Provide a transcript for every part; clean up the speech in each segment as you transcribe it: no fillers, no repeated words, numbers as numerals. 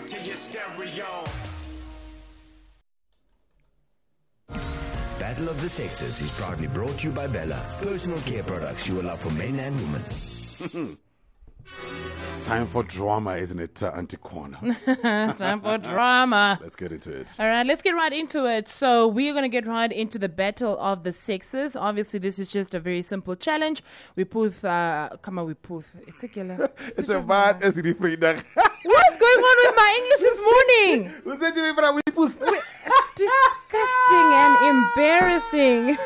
to your stereo. Battle of the Sexes is proudly brought to you by Bella, personal care products you will love for men and women. Time for drama, isn't it, Auntie Corner? Time for drama. Let's get into it. All right, let's get right into it. So we're going to get right into the battle of the sexes. Obviously, this is just a very simple challenge. We put, come on, we put. It's a killer. It's a bad SED freedag. What is going on with my English this morning? Who said you we put? It's disgusting and embarrassing.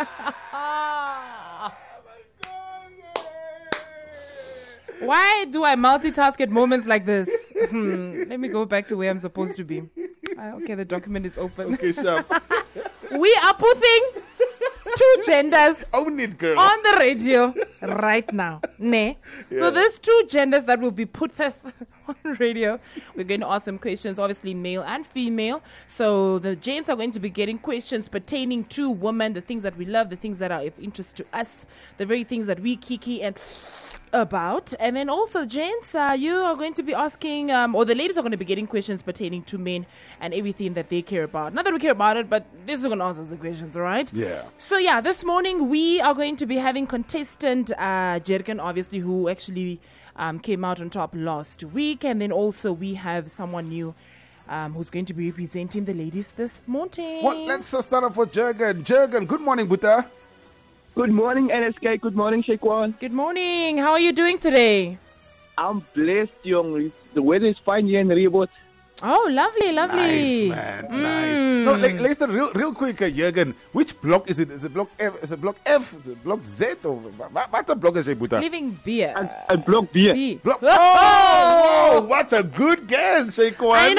Why do I multitask at moments like this? Let me go back to where I'm supposed to be. Okay, the document is open. Okay, sharp. We are putting two genders Own it, girl. on the radio right now. Ne? Yeah. So there's two genders that will be put on the radio. We're going to ask them questions, obviously male and female. So the gents are going to be getting questions pertaining to women, the things that we love, the things that are of interest to us, the very things that we kiki and about. And then also, gents, you are going to be asking, or the ladies are going to be getting questions pertaining to men and everything that they care about. Not that we care about it, but this is going to ask us the questions, all right? Yeah. So yeah, this morning we are going to be having contestant Jerkin, obviously, who actually came out on top last week. And then also we have someone new who's going to be representing the ladies this morning. Well, let's start off with Jurgen. Jurgen, good morning, Buta. Good morning, NSK. Good morning, Shaquan. Good morning. How are you doing today? I'm blessed, young. The weather is fine here in Reboot. Oh, lovely, lovely. Nice, man. Nice. No, listen, real quick, Jurgen. Which block is it? Is it block F? Is it block F? Is it block Z? Or what's a block is it, Buta? Living beer. And block beer. B. Block. Oh, what a good guess, Shaquan. I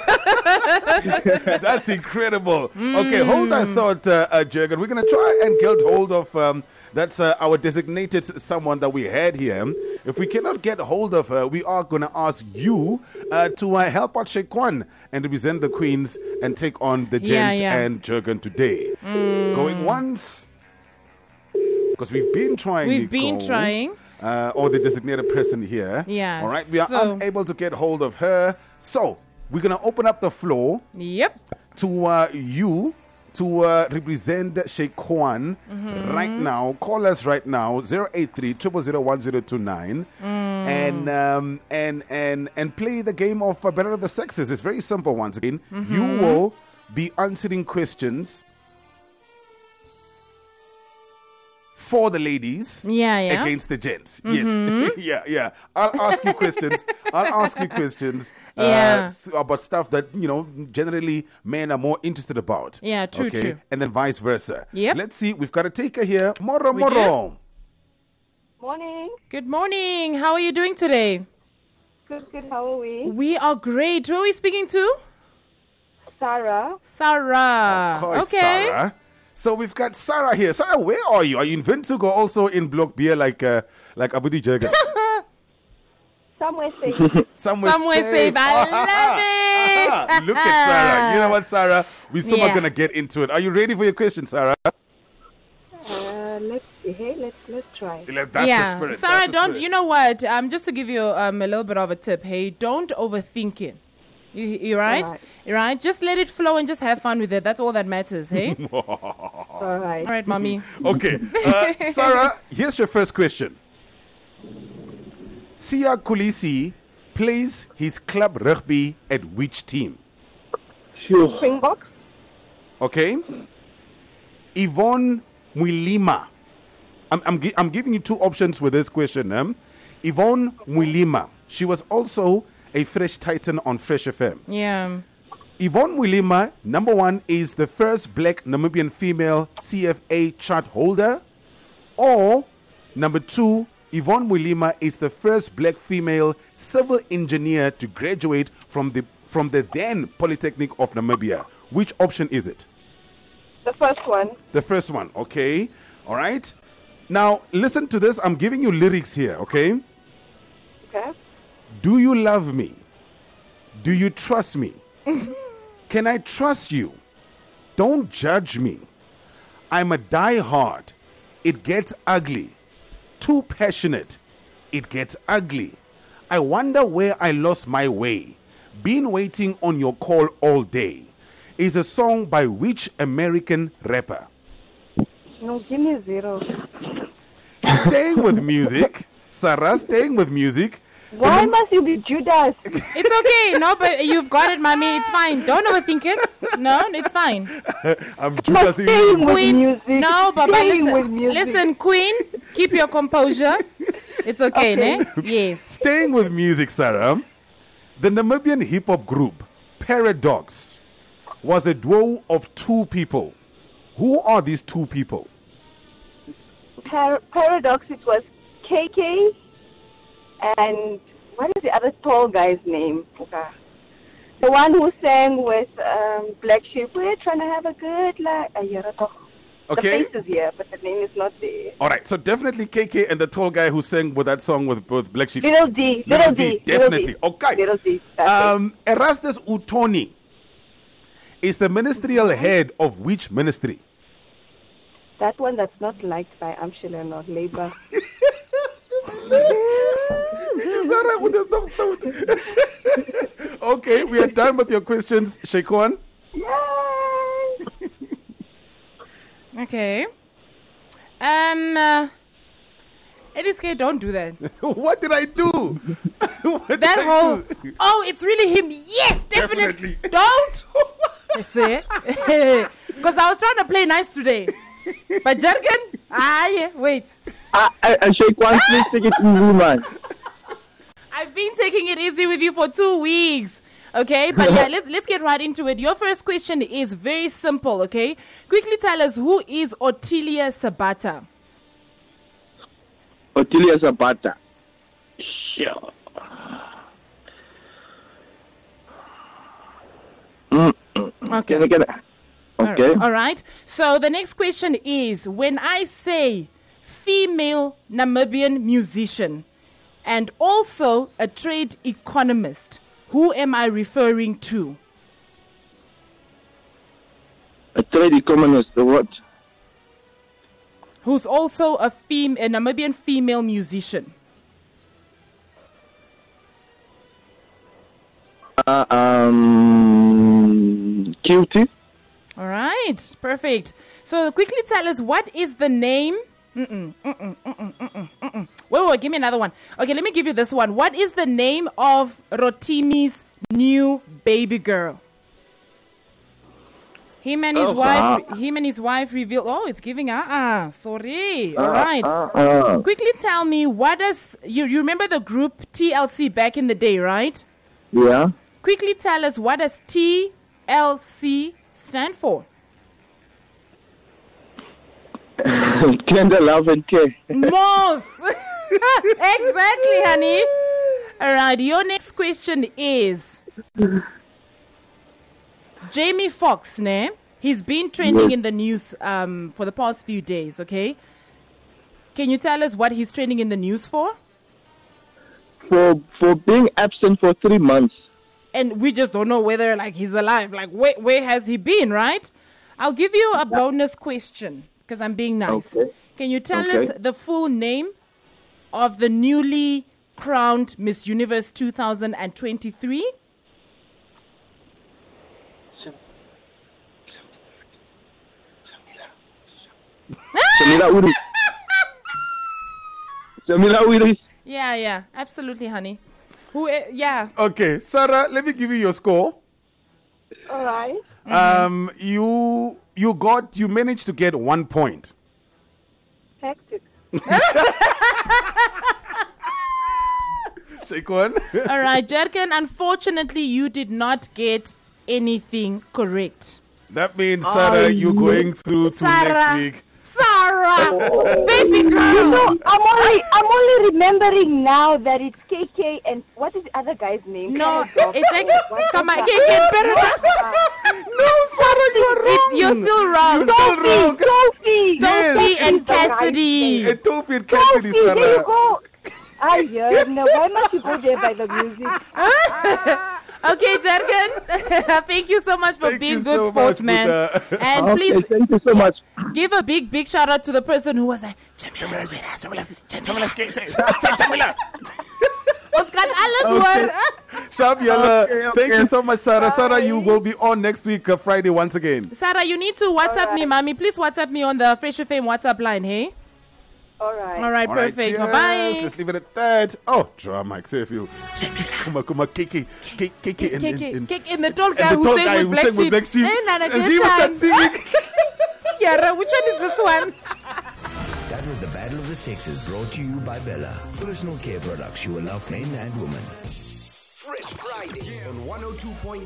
know. That's incredible. Okay, hold that thought, Jurgen. We're going to try and get hold of that's our designated someone that we had here. If we cannot get hold of her, we are going to ask you to help out Shaquan and represent the Queens and take on the gents and Jurgen today. Going once, because we've been trying. Or the designated person here. Yeah. All right, we are unable to get hold of her. So we're going to open up the floor. Yep. To you to represent Shaquan right now. Call us right now 083-000-1029 and play the game of Battle of the Sexes. It's very simple. Once again, you will be answering questions for the ladies against the gents. Yes. Yeah. I'll ask you questions. About stuff that, generally men are more interested about. Yeah, true. And then vice versa. Yep. Let's see. We've got a taker here. Moro. Morning. Good morning. How are you doing today? Good. How are we? We are great. Who are we speaking to? Sarah. Of course, Okay. Sarah. So we've got Sarah here. Sarah, where are you? Are you in Windhoek or also in Block Beer like Abudi Jurgen? Somewhere safe. Somewhere safe. I love it. Look at Sarah. You know what, Sarah? We're still not going to get into it. Are you ready for your question, Sarah? Let's see. Hey, let's try. That's the spirit. Sarah, you know what? Just to give you a little bit of a tip. Hey, don't overthink it. You right? All right. You right? Just let it flow and just have fun with it. That's all that matters, hey? All right, mommy. Okay. Sarah, here's your first question. Sia Kolisi plays his club rugby at which team? Sure. Springbok. Okay. Yvonne Mwilima. I'm giving you two options with this question. Yvonne Mwilima. She was also a Fresh Titan on Fresh FM. Yeah. Yvonne Mwilima, number one, is the first black Namibian female CFA chart holder. Or, number two, Yvonne Mwilima is the first black female civil engineer to graduate from the then Polytechnic of Namibia. Which option is it? The first one. The first one, okay. All right. Now, listen to this. I'm giving you lyrics here, okay? Okay. Do you love me? Do you trust me? Can I trust you? Don't judge me. I'm a diehard. It gets ugly. Too passionate. It gets ugly. I wonder where I lost my way. Been Waiting on Your Call All Day is a song by which American rapper? No, give me 0. Staying with music. Sarah, staying with music. Why must you be Judas? It's okay. No, but you've got it, mommy. It's fine. Don't overthink it. No, it's fine. I'm But Judas. staying with Queen. music. No, Baba, Staying listen. with music. Listen, Queen. Keep your composure. It's okay, ne? Yes. Staying with music, Sarah. The Namibian hip hop group Paradox was a duo of 2 people. Who are these 2 people? Paradox, it was KK and what is the other tall guy's name? The one who sang with Black Sheep. We're trying to have a good life. Okay. The face is here, but the name is not there. All right, so definitely KK and the tall guy who sang with that song with Black Sheep. Little D. Little D. Definitely. Okay. Little D. That's it. Erastus Utoni is the ministerial head of which ministry? That one that's not liked by Amshila, not Labour. Sarah, would you stop? Okay, we are done with your questions, Shekwan. Yay! Okay. Ediske, don't do that. What did I do? What did That I whole, do? oh, it's really him. Yes, definitely. Definitely. Don't. Say, because I was trying to play nice today. But Jergen, yeah, wait. I shake one, please take it easy, man. I've been taking it easy with you for 2 weeks. Okay, but yeah, let's get right into it. Your first question is very simple, okay? Quickly tell us, who is Otilia Sabata? Otilia Zapata. Sure. Okay. Okay. All right. So the next question is, when I say female Namibian musician and also a trade economist, who am I referring to? A trade economist, what? Who's also a Namibian female musician. Cutie. All right, perfect. So quickly tell us, what is the name? Wait, give me another one. Okay, let me give you this one. What is the name of Rotimi's new baby girl? Him and his wife revealed. Oh, it's giving sorry. All right. Quickly tell me, what does you remember the group TLC back in the day, right? Yeah. Quickly tell us, what does TLC stand for? Tender love and care. Most. Exactly, honey. All right, your next question is Jamie Foxx, ne? He's been trending in the news for the past few days, okay? Can you tell us what he's trending in the news for? For being absent for 3 months. And we just don't know whether he's alive. Where has he been, right? I'll give you a bonus question because I'm being nice. Okay. Can you tell us the full name of the newly crowned Miss Universe 2023? Samila Uris. Yeah, absolutely, honey. Yeah. Okay, Sarah, let me give you your score. All right. You managed to get 1 point. Hectic. Shekwan. All right, Jerkin, unfortunately, you did not get anything correct. That means, Sarah, you're going through to next week. Sarah, baby girl. You know, I'm only remembering now that it's KK and what is the other guy's name? No, it's actually come on, KK Paradox. No, Sarah, you're wrong. You're still wrong. Sophie. Sophie and Cassidy. And Tofi and Cassidy, Sophie, there you Sarah. go. No, why must you go there by the music? Okay, Jerkin, thank you so much for Thank being you good so sports, much, man. Buddha. And Okay, please thank you so much. give a big shout out to the person who was like, Jamila. Ons kan alles hoor. Sharp Yella. Okay. Thank you so much, Sarah. Sarah, you will be on next week, Friday, once again. Sarah, you need to WhatsApp me, mommy. Please WhatsApp me on the Fresh FM WhatsApp line, hey? All right. All right, All right, perfect. cheers. Bye. Let's leave it at that. Oh, drama, Mike, say a few. Kuma, Kiki. Kick in the tall guy And the tall who guy sang with who sang with Black Sheep. Eh, Nana, And good she was that time. singing. Yara, which one is this one? That was the Battle of the Sexes, brought to you by Bella. Personal care products you will love, men and women. Fresh Fridays on 102.9